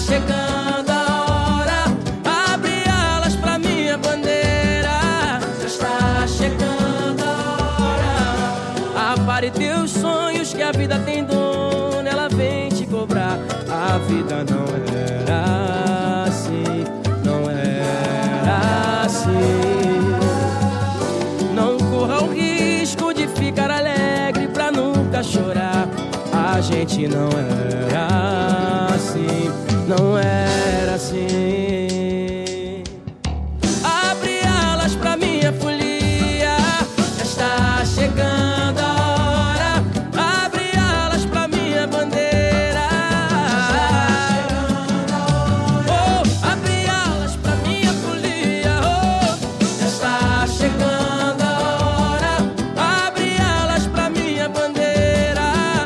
chegando a hora, abre alas pra minha bandeira. Já está chegando a hora. Apare teus sonhos que a vida tem dono, ela vem te cobrar. A vida não era assim, não era assim. Não corra o risco de ficar alegre pra nunca chorar. A gente não era assim, não era assim. Abre alas pra minha folia, já está chegando a hora. Abre alas pra minha bandeira. Oh, abre alas pra minha folia, oh, já está chegando a hora. Abre alas pra minha bandeira.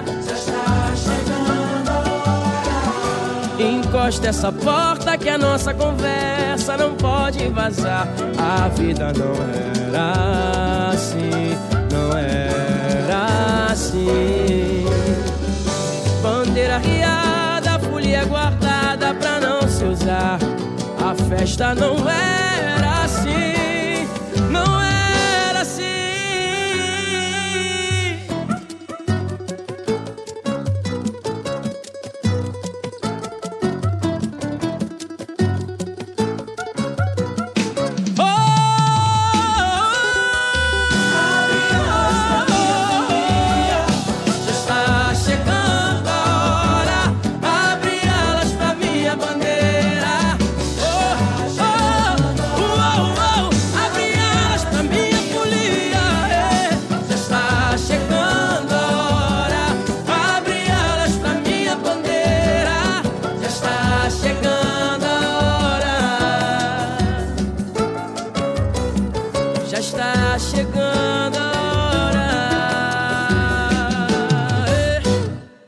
Encosta essa porta que a nossa conversa não pode vazar. A vida não era assim, não era assim. Bandeira riada, folia guardada pra não se usar. A festa não é